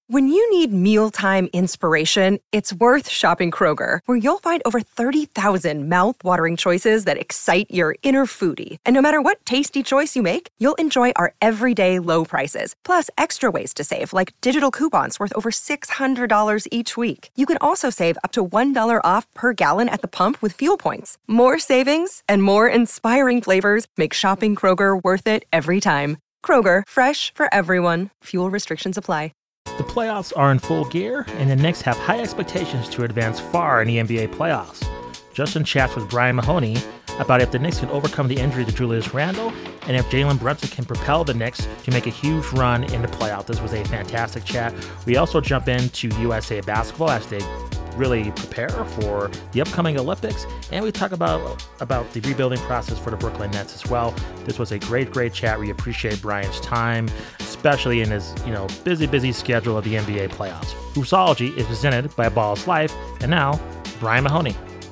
When you need mealtime inspiration, it's worth shopping Kroger, where you'll find over 30,000 mouth-watering choices that excite your inner foodie. And no matter what tasty choice you make, you'll enjoy our everyday low prices, plus extra ways to save, like digital coupons worth over $600 each week. You can also save up to $1 off per gallon at the pump with fuel points. More savings and more inspiring flavors make shopping Kroger worth it every time. Kroger, fresh for everyone. Fuel restrictions apply. The playoffs are in full gear, and the Knicks have high expectations to advance far in the NBA playoffs. Justin chats with Brian Mahoney about if the Knicks can overcome the injury to Julius Randle and if Jalen Brunson can propel the Knicks to make a huge run in the playoffs. This was a fantastic chat. We also jump into USA basketball as they really prepare for the upcoming Olympics, and we talk about the rebuilding process for the Brooklyn Nets as well. This was a great chat. We appreciate Brian's time, especially in his busy schedule of the NBA playoffs. Hoopsology is presented by Ball's Life, and now Brian Mahoney.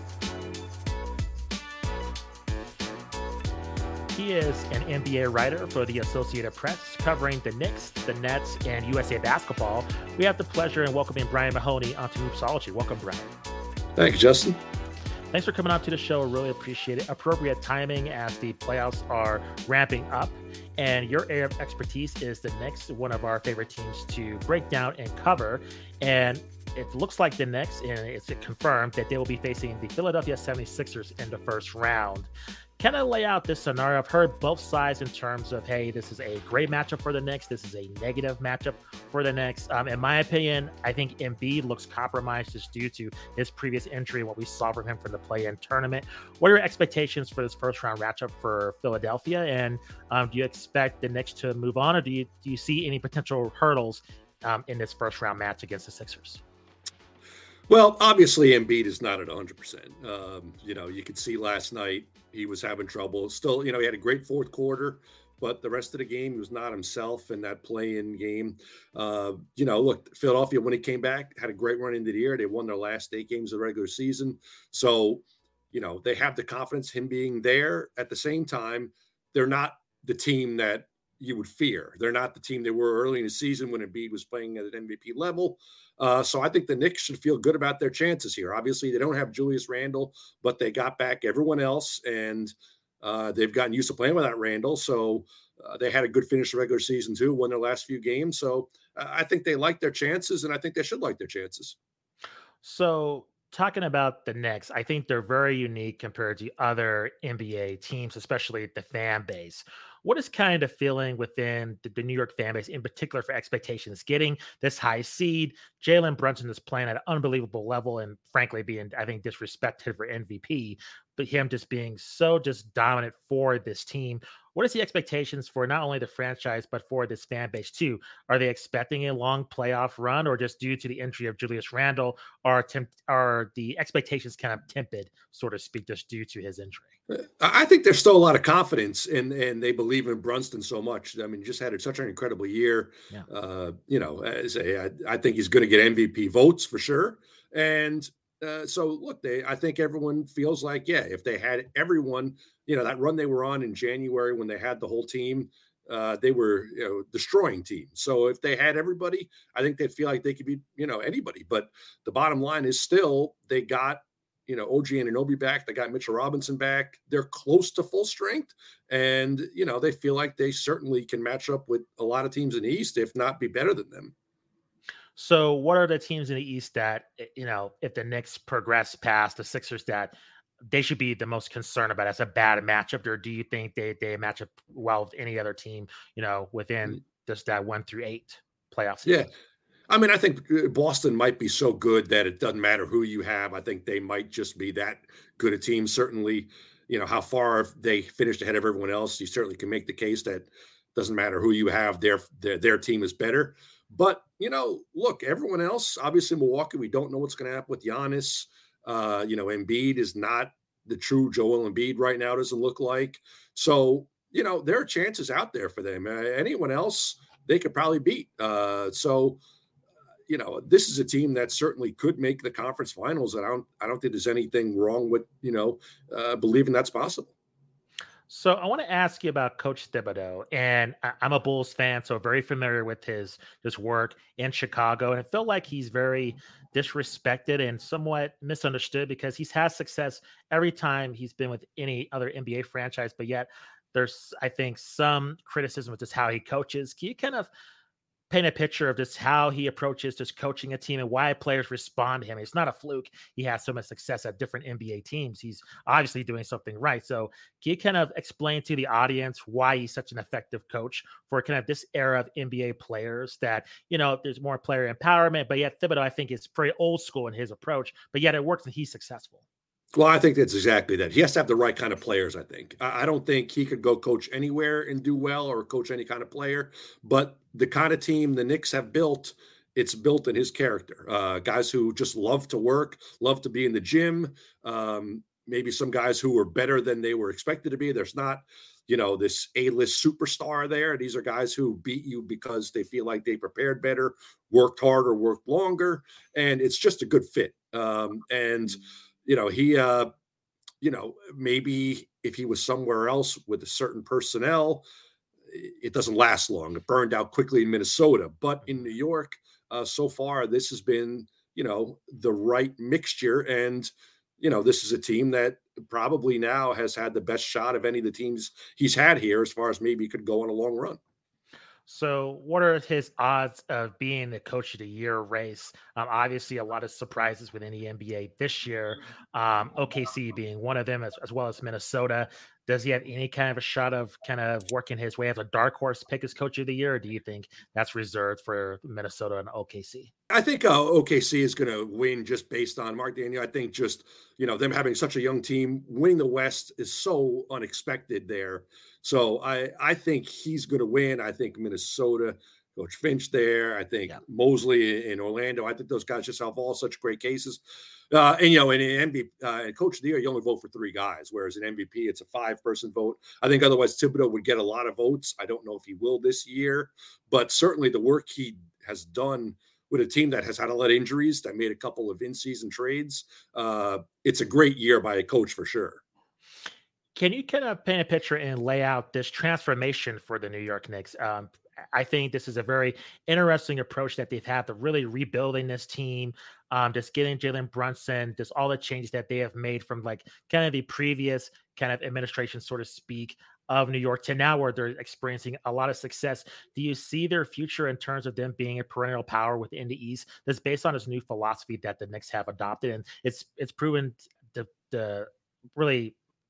He is an NBA writer for the Associated Press, covering the Knicks, the Nets, and USA basketball. We have the pleasure in welcoming Brian Mahoney onto Hoopsology. Welcome, Brian. Thank you, Justin. Thanks for coming out to the show. Really appreciate it. Appropriate timing as the playoffs are ramping up. And your area of expertise is the Knicks, one of our favorite teams to break down and cover. And it looks like the Knicks, and it's confirmed that they will be facing the Philadelphia 76ers in the first round. Can I lay out this scenario? I've heard both sides in terms of, hey, this is a great matchup for the Knicks. This is a negative matchup for the Knicks. In my opinion, I think Embiid looks compromised just due to his previous injury and what we saw from him for the play-in tournament. What are your expectations for this first-round matchup for Philadelphia? And do you expect the Knicks to move on, or do you see any potential hurdles in this first-round match against the Sixers? Well, obviously, Embiid is not at 100%. You could see last night he was having trouble. Still, he had a great fourth quarter, but the rest of the game, he was not himself in that play-in game. Look, Philadelphia, when he came back, had a great run into the year. They won their last 8 games of the regular season. So, they have the confidence, him being there. At the same time, they're not the team that you would fear. They're not the team they were early in the season when Embiid was playing at an MVP level. So I think the Knicks should feel good about their chances here. Obviously, they don't have Julius Randle, but they got back everyone else, and they've gotten used to playing without Randle. So they had a good finish the regular season, too, won their last few games. So I think they like their chances, and I think they should like their chances. So talking about the Knicks, I think they're very unique compared to other NBA teams, especially the fan base. What is kind of the feeling within the New York fan base, in particular for expectations? Getting this high seed, Jalen Brunson is playing at an unbelievable level and frankly being, I think, disrespected for MVP, but him just being so just dominant for this team. What is the expectations for not only the franchise, but for this fan base too? Are they expecting a long playoff run, or just due to the injury of Julius Randle, are the expectations kind of tempered, so to speak, just due to his injury? I think there's still a lot of confidence and they believe in Brunson so much. I mean, he just had such an incredible year. Yeah. I think he's going to get MVP votes for sure. And so look, I think everyone feels like, if they had everyone, that run they were on in January when they had the whole team, they were, destroying teams. So if they had everybody, I think they'd feel like they could be, anybody. But the bottom line is still they got, OG Anunoby back. They got Mitchell Robinson back. They're close to full strength. And, they feel like they certainly can match up with a lot of teams in the East, if not be better than them. So what are the teams in the East that, if the Knicks progress past the Sixers, that they should be the most concerned about as a bad matchup? Or do you think they match up well with any other team, within just that 1 through 8 playoff season? Yeah. I mean, I think Boston might be so good that it doesn't matter who you have. I think they might just be that good a team. Certainly, how far they finished ahead of everyone else, you certainly can make the case that doesn't matter who you have, their team is better. But, look, everyone else, obviously Milwaukee, we don't know what's going to happen with Giannis. Embiid is not the true Joel Embiid right now, doesn't look like. So, there are chances out there for them. Anyone else, they could probably beat. This is a team that certainly could make the conference finals. And I don't think there's anything wrong with, believing that's possible. So I want to ask you about Coach Thibodeau, and I'm a Bulls fan, so very familiar with his work in Chicago, and it felt like he's very disrespected and somewhat misunderstood because he's had success every time he's been with any other NBA franchise, but yet there's I think some criticism with just how he coaches. Can you kind of paint a picture of just how he approaches just coaching a team and why players respond to him? It's not a fluke. He has so much success at different NBA teams. He's obviously doing something right. So can you kind of explain to the audience why he's such an effective coach for kind of this era of NBA players that, there's more player empowerment, but yet Thibodeau, I think, is pretty old school in his approach, but yet it works and he's successful. Well, I think that's exactly that. He has to have the right kind of players, I think. I don't think he could go coach anywhere and do well or coach any kind of player, but the kind of team the Knicks have built, it's built in his character. Guys who just love to work, love to be in the gym. Maybe some guys who were better than they were expected to be. There's not, this A-list superstar there. These are guys who beat you because they feel like they prepared better, worked harder, worked longer, and it's just a good fit. He maybe if he was somewhere else with a certain personnel, it doesn't last long. It burned out quickly in Minnesota, but in New York, so far, this has been, the right mixture. And, this is a team that probably now has had the best shot of any of the teams he's had here as far as maybe could go on a long run. So, what are his odds of being the coach of the year race? Obviously, a lot of surprises within the NBA this year. OKC being one of them, as well as Minnesota. Does he have any kind of a shot of kind of working his way as a dark horse pick as coach of the year, or do you think that's reserved for Minnesota and OKC? I think OKC is going to win just based on Mark Daniel. I think just, them having such a young team, winning the West is so unexpected there. So I think he's going to win. I think Minnesota, Coach Finch there. I think Mosley in Orlando. I think those guys just have all such great cases. In MVP, Coach of the Year, you only vote for 3 guys, whereas in MVP, it's a 5-person vote. I think otherwise Thibodeau would get a lot of votes. I don't know if he will this year, but certainly the work he has done with a team that has had a lot of injuries, that made a couple of in-season trades. It's a great year by a coach for sure. Can you kind of paint a picture and lay out this transformation for the New York Knicks? I think this is a very interesting approach that they've had to really rebuilding this team, just getting Jalen Brunson, just all the changes that they have made from like kind of the previous kind of administration, so to speak, of New York to now where they're experiencing a lot of success. Do you see their future in terms of them being a perennial power within the East that's based on this new philosophy that the Knicks have adopted? And it's proven to really,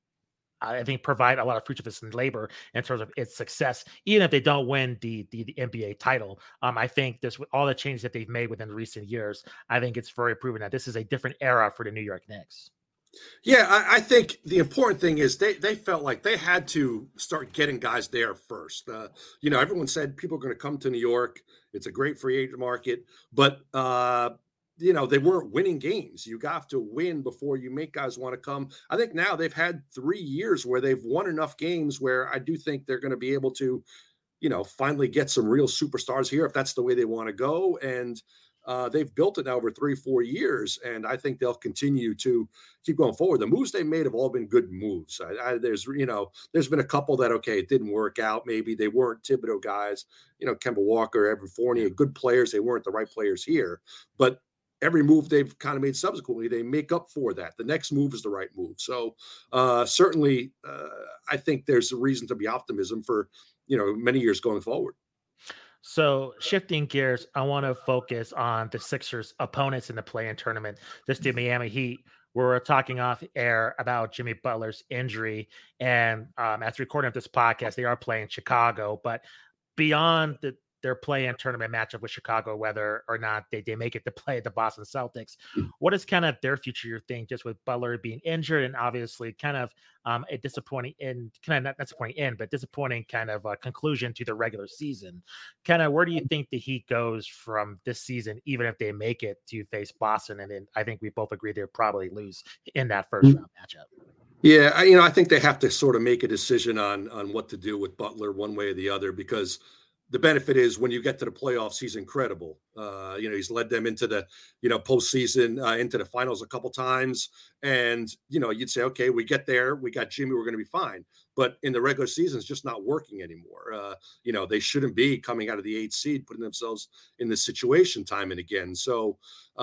I think, provide a lot of fruitfulness and labor in terms of its success, even if they don't win the NBA title. I think this, with all the changes that they've made within recent years, I think it's very proven that this is a different era for the New York Knicks. Yeah, I think the important thing is they felt like they had to start getting guys there first. Everyone said people are going to come to New York. It's a great free agent market, but they weren't winning games. You got to win before you make guys want to come. I think now they've had 3 years where they've won enough games where I do think they're going to be able to, finally get some real superstars here if that's the way they want to go. And they've built it now over 3-4 years, and I think they'll continue to keep going forward. The moves they made have all been good moves. There's been a couple that, okay, it didn't work out. Maybe they weren't Thibodeau guys, Kemba Walker, Evan Fournier, good players. They weren't the right players here, but every move they've kind of made subsequently, they make up for that. The next move is the right move. So certainly I think there's a reason to be optimism for, many years going forward. So shifting gears, I want to focus on the Sixers' opponents in the play-in tournament. This the Miami Heat. We're talking off air about Jimmy Butler's injury, and as recording of this podcast, they are playing Chicago. But beyond their play-in tournament matchup with Chicago, whether or not they make it to play the Boston Celtics, what is kind of their future, you think, just with Butler being injured and obviously kind of a disappointing end, kind of not disappointing end, but disappointing kind of conclusion to the regular season? Kind of where do you think the Heat goes from this season, even if they make it to face Boston? And then I think we both agree they'll probably lose in that first round matchup. Yeah, I think they have to sort of make a decision on what to do with Butler one way or the other, because the benefit is when you get to the playoffs, he's incredible. He's led them into the, postseason, into the finals a couple times. And, you'd say, okay, we get there, we got Jimmy, we're going to be fine. But in the regular season, it's just not working anymore. They shouldn't be coming out of the 8th seed, putting themselves in this situation time and again. So,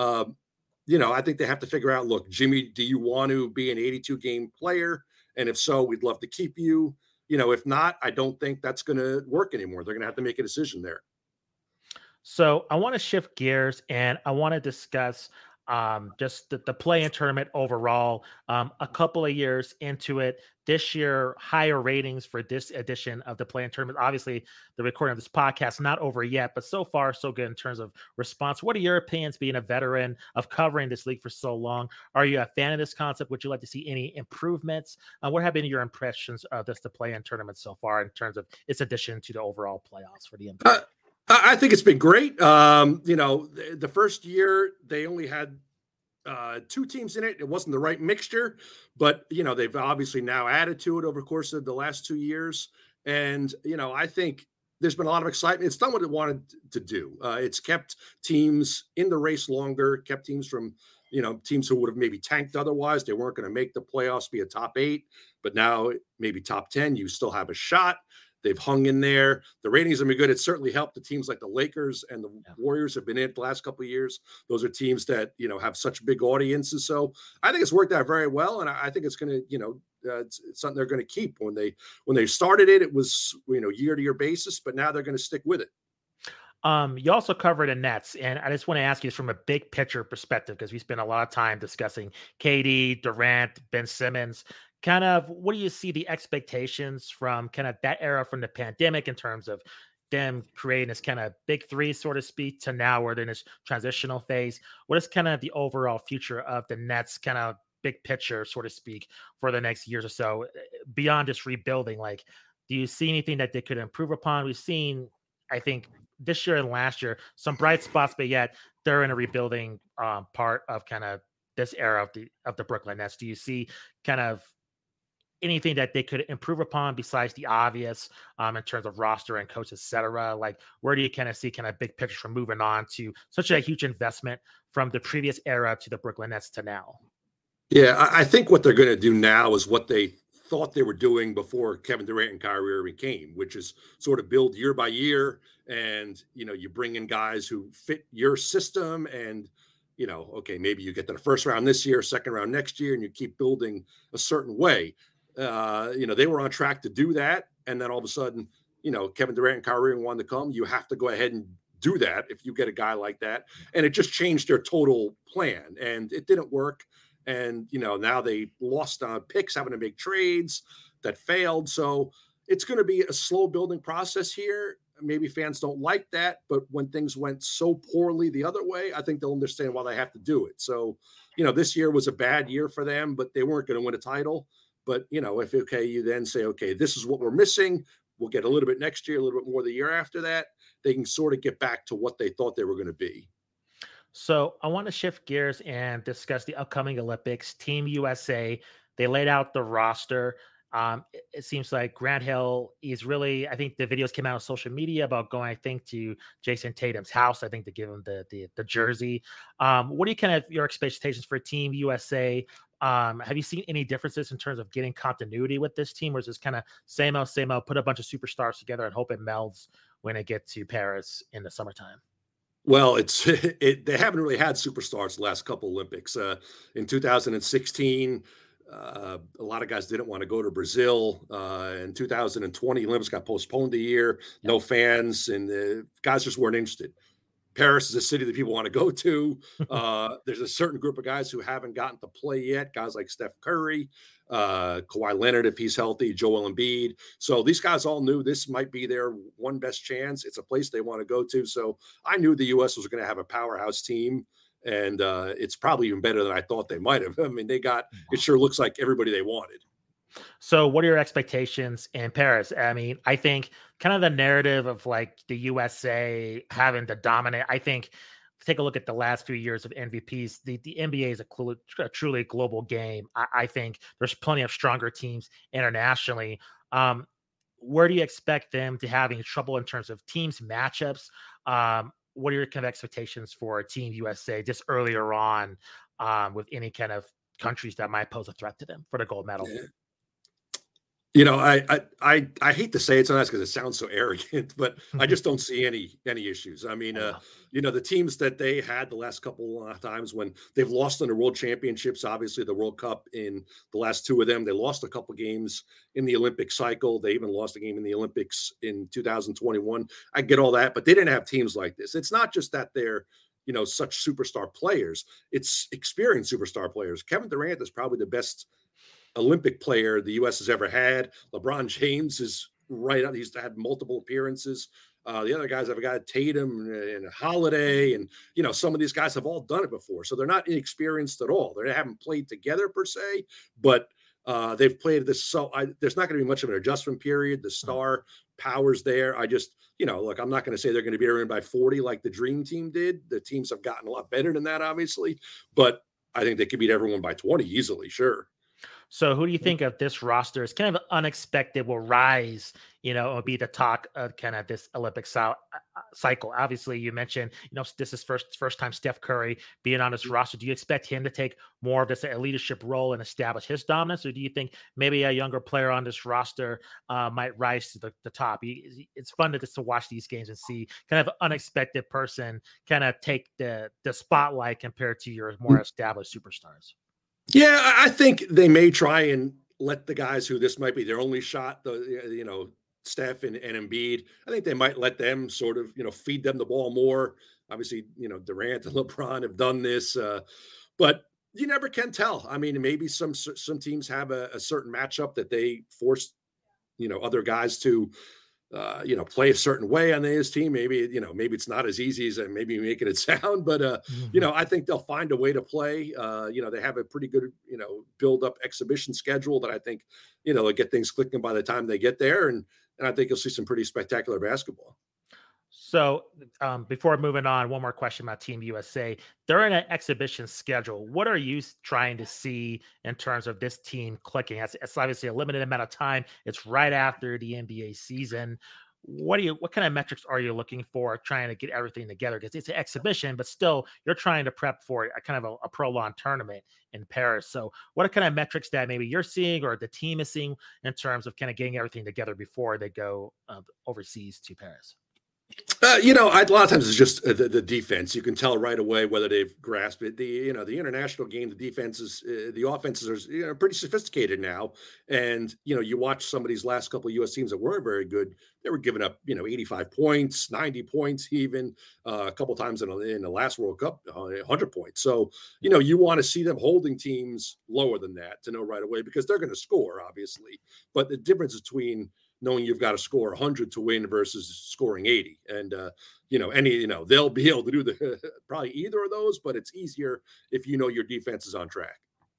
I think they have to figure out, look, Jimmy, do you want to be an 82 game player? And if so, we'd love to keep you. If not, I don't think that's going to work anymore. They're going to have to make a decision there. So I want to shift gears and I want to discuss just the play-in tournament overall. A couple of years into it, this year, higher ratings for this edition of the play-in tournament. Obviously, the recording of this podcast not over yet, but so far so good in terms of response. What are your opinions, being a veteran of covering this league for so long? Are you a fan of this concept? Would you like to see any improvements? What have been your impressions of the play-in tournament so far in terms of its addition to the overall playoffs for the NBA? I think it's been great. The first year they only had 2 teams in it. It wasn't the right mixture, but they've obviously now added to it over the course of the last 2 years. And I think there's been a lot of excitement. It's done what it wanted to do. It's kept teams in the race longer, kept teams from teams who would have maybe tanked otherwise. They weren't going to make the playoffs, be a top 8, but now maybe top 10. You still have a shot. They've hung in there. The ratings have been good. It's certainly helped the teams like the Lakers and the Warriors have been in it the last couple of years. Those are teams that, have such big audiences. So I think it's worked out very well. And I think it's going to, it's something they're going to keep. When they started it, it was, year-to-year basis, but now they're going to stick with it. You also covered the Nets, and I just want to ask you from a big picture perspective, because we spent a lot of time discussing KD, Durant, Ben Simmons. Kind of, what do you see the expectations from kind of that era from the pandemic in terms of them creating this kind of big 3, so to speak, to now where they're in this transitional phase? What is kind of the overall future of the Nets, kind of big picture, so to speak, for the next years or so, beyond just rebuilding? Like, do you see anything that they could improve upon? We've seen, I think, this year and last year, some bright spots, but yet they're in a rebuilding part of kind of this era of the Brooklyn Nets. Do you see kind of anything that they could improve upon besides the obvious in terms of roster and coach, et cetera? Like, where do you kind of see kind of big picture from moving on to such a huge investment from the previous era to the Brooklyn Nets to now? Yeah, I think what they're going to do now is what they thought they were doing before Kevin Durant and Kyrie Irving came, which is sort of build year by year. And, you bring in guys who fit your system and, okay, maybe you get to the first round this year, second round next year, and you keep building a certain way. They were on track to do that. And then all of a sudden, Kevin Durant and Kyrie wanted to come. You have to go ahead and do that if you get a guy like that. And it just changed their total plan. And it didn't work. And, now they lost on picks, having to make trades that failed. So it's going to be a slow building process here. Maybe fans don't like that. But when things went so poorly the other way, I think they'll understand why they have to do it. So, this year was a bad year for them, but they weren't going to win a title. But, if, okay, you then say, okay, this is what we're missing. We'll get a little bit next year, a little bit more the year after that. They can sort of get back to what they thought they were going to be. So I want to shift gears and discuss the upcoming Olympics. Team USA, they laid out the roster. It seems like Grant Hill is really, I think the videos came out on social media about going, I think, to Jason Tatum's house, I think, to give him the jersey. What are you kind of your expectations for Team USA? Have you seen any differences in terms of getting continuity with this team, or is this kind of same old, put a bunch of superstars together and hope it melds when it gets to Paris in the summertime? Well, they haven't really had superstars the last couple Olympics. In 2016, a lot of guys didn't want to go to Brazil. In 2020, Olympics got postponed a year, no fans, and the guys just weren't interested. Paris is a city that people want to go to. There's a certain group of guys who haven't gotten to play yet, guys like Steph Curry, Kawhi Leonard, if he's healthy, Joel Embiid. So these guys all knew this might be their one best chance. It's a place they want to go to. So I knew the U.S. was going to have a powerhouse team, and it's probably even better than I thought they might have. I mean, it sure looks like everybody they wanted. So what are your expectations in Paris? I mean, I think kind of the narrative of like the USA having to dominate, I think, take a look at the last few years of MVPs. The NBA is a truly global game. I think there's plenty of stronger teams internationally. where do you expect them to having trouble in terms of teams matchups? What are your kind of expectations for Team USA just earlier on with any kind of countries that might pose a threat to them for the gold medal? You know, I hate to say it sometimes because it sounds so arrogant, but I just don't see any issues. I mean, you know, the teams that they had the last couple of times when they've lost in the World Championships, obviously the World Cup in the last two of them, they lost a couple games in the Olympic cycle. They even lost a game in the Olympics in 2021. I get all that, but they didn't have teams like this. It's not just that they're, you know, such superstar players. It's experienced superstar players. Kevin Durant is probably the best Olympic player the U.S. has ever had. LeBron James is right up. He's had multiple appearances. The other guys have got Tatum and Holiday, and you know some of these guys have all done it before, so they're not inexperienced at all. They haven't played together per se, but they've played this. So there's not going to be much of an adjustment period. The star power's there. I just, you know, look, I'm not going to say they're going to be everyone by 40 like the Dream Team did. The teams have gotten a lot better than that, obviously, but I think they could beat everyone by 20 easily. Sure. So who do you think of this roster is kind of unexpected will rise, you know, or be the talk of kind of this Olympic cycle? Obviously, you mentioned, you know, this is first time Steph Curry being on this roster. Do you expect him to take more of this a leadership role and establish his dominance? Or do you think maybe a younger player on this roster might rise to the top? It's fun to just to watch these games and see kind of an unexpected person kind of take the spotlight compared to your more established superstars. Yeah, I think they may try and let the guys who this might be their only shot, you know, Steph and Embiid. I think they might let them sort of, you know, feed them the ball more. Obviously, you know, Durant and LeBron have done this, but you never can tell. I mean, maybe some teams have a certain matchup that they force, you know, other guys to you know, play a certain way on his team. Maybe, you know, maybe it's not as easy as maybe making it sound, but, you know, I think they'll find a way to play. You know, they have a pretty good, you know, build up exhibition schedule that I think, you know, they'll get things clicking by the time they get there. And I think you'll see some pretty spectacular basketball. So, before moving on, one more question about Team USA. During an exhibition schedule, what are you trying to see in terms of this team clicking? It's obviously a limited amount of time. It's right after the NBA season. What kind of metrics are you looking for trying to get everything together? Because it's an exhibition, but still you're trying to prep for a kind of a prolonged tournament in Paris. So what are kind of metrics that maybe you're seeing or the team is seeing in terms of kind of getting everything together before they go overseas to Paris? You know, a lot of times it's just the defense. You can tell right away whether they've grasped it. The international game, the defenses, the offenses are pretty sophisticated now. And you watch some of these last couple of U.S. teams that weren't very good. They were giving up 85 points, 90 points, even a couple times in the last World Cup, 100 points. So you want to see them holding teams lower than that to know right away because they're going to score, obviously. But the difference between knowing you've got to score 100 to win versus scoring 80. And, they'll be able to do probably either of those, but it's easier if your defense is on track.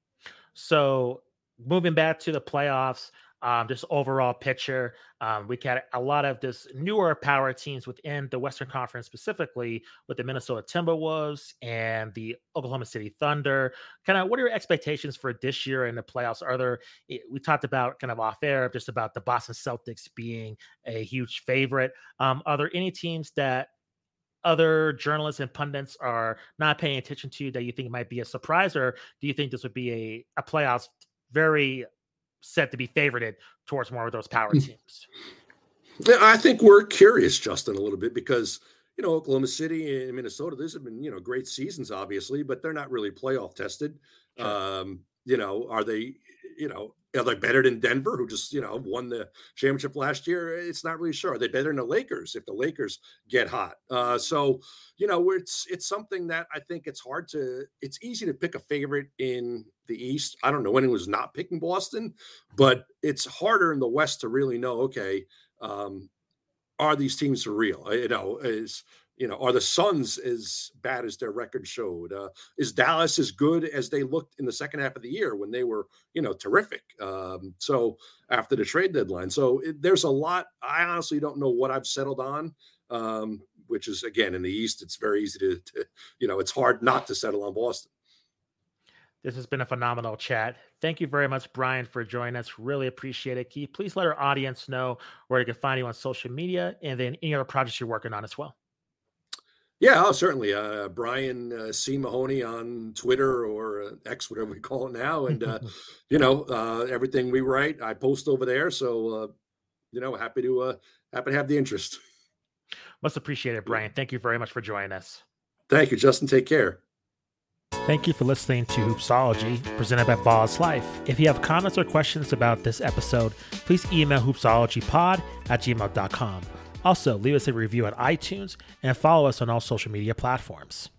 So moving back to the playoffs, just overall picture, we got a lot of this newer power teams within the Western Conference, specifically with the Minnesota Timberwolves and the Oklahoma City Thunder. Kind of what are your expectations for this year in the playoffs? We talked about kind of off air, just about the Boston Celtics being a huge favorite. Are there any teams that other journalists and pundits are not paying attention to that you think might be a surprise, or do you think this would be a playoffs very set to be favorited towards more of those power teams? Yeah, I think we're curious, Justin, a little bit because Oklahoma City and Minnesota, these have been great seasons, obviously, but they're not really playoff tested. Sure. Are they better than Denver, who just won the championship last year? It's not really sure. Are they better than the Lakers if the Lakers get hot? It's something that I think it's easy to pick a favorite in the East. I don't know anyone's not picking Boston, but it's harder in the West to really know, okay, are these teams for real? Are the Suns as bad as their record showed? Is Dallas as good as they looked in the second half of the year when they were, terrific? So after the trade deadline, there's a lot. I honestly don't know what I've settled on, which is, again, in the East, it's very easy to it's hard not to settle on Boston. This has been a phenomenal chat. Thank you very much, Brian, for joining us. Really appreciate it. Can you please let our audience know where they can find you on social media and then any other projects you're working on as well? Yeah, oh, certainly. Brian C. Mahoney on Twitter or X, whatever we call it now. And, everything we write, I post over there. So, happy to have the interest. Most appreciated, Brian. Thank you very much for joining us. Thank you, Justin. Take care. Thank you for listening to Hoopsology, presented by Balls Life. If you have comments or questions about this episode, please email hoopsologypod@gmail.com. Also, leave us a review on iTunes and follow us on all social media platforms.